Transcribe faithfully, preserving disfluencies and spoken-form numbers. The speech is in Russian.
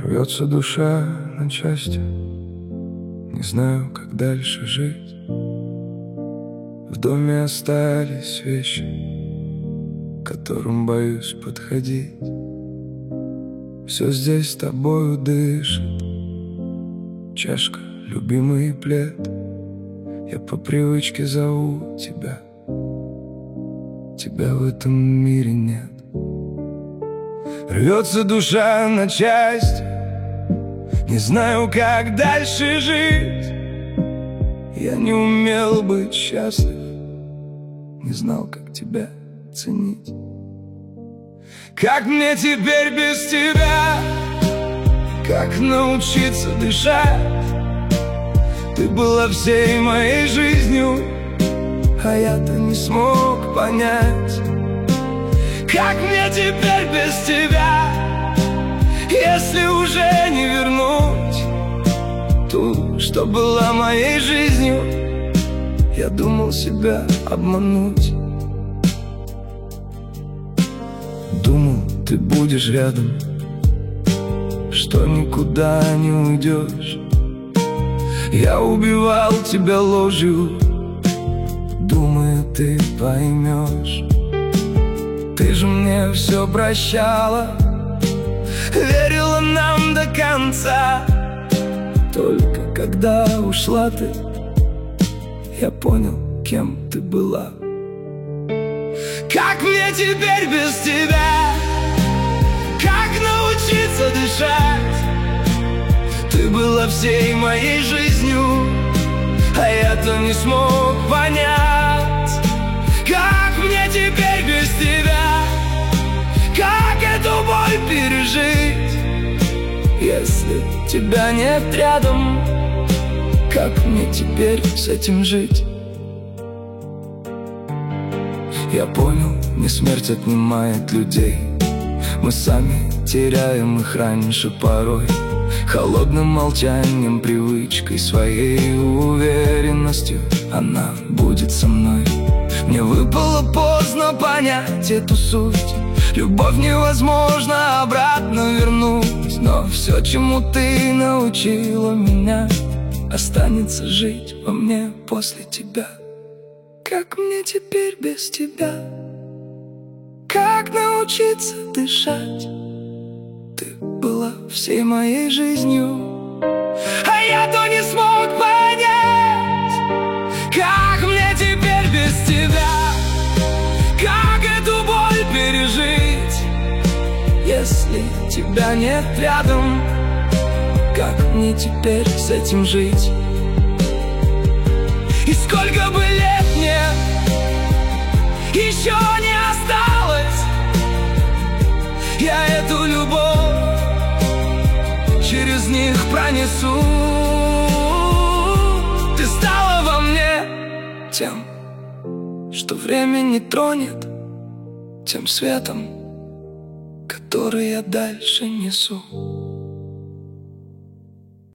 Рвется душа на части, не знаю, как дальше жить. В доме остались вещи, к которым боюсь подходить. Все здесь тобою дышит, чашка, любимый плед. Я по привычке зову тебя, тебя в этом мире нет. Рвется душа на части, не знаю, как дальше жить. Я не умел быть счастлив, не знал, как тебя ценить. Как мне теперь без тебя? Как научиться дышать? Ты была всей моей жизнью, а я-то не смог понять. Как мне теперь без тебя, если уже не вернуть ту, что была моей жизнью? Я думал себя обмануть. Думал, ты будешь рядом, что никуда не уйдешь. Я убивал тебя ложью, думаю, ты поймешь. Ты же мне все прощала, верила нам до конца. Только когда ушла ты, я понял, кем ты была. Как мне теперь без тебя? Как научиться дышать? Ты была всей моей жизнью, а я-то не смог понять. Как мне теперь без тебя? Как эту боль пережить, если тебя нет рядом? Как мне теперь с этим жить? Я понял, не смерть отнимает людей, мы сами теряем их раньше порой. Холодным молчанием, привычкой, своей уверенностью она будет со мной. Мне выпало поздно понять эту суть. Любовь невозможно обратно вернуть, но все, чему ты научила меня, останется жить во мне после тебя. Как мне теперь без тебя? Как научиться дышать? Ты была всей моей жизнью, а я-то не смог понять. Как мне теперь без тебя? Как эту боль пережить, если тебя нет рядом? Как мне теперь с этим жить? И сколько бы лет мне еще не осталось, я эту любовь через них пронесу. Ты стала во мне тем, что время не тронет, тем светом, который я дальше несу.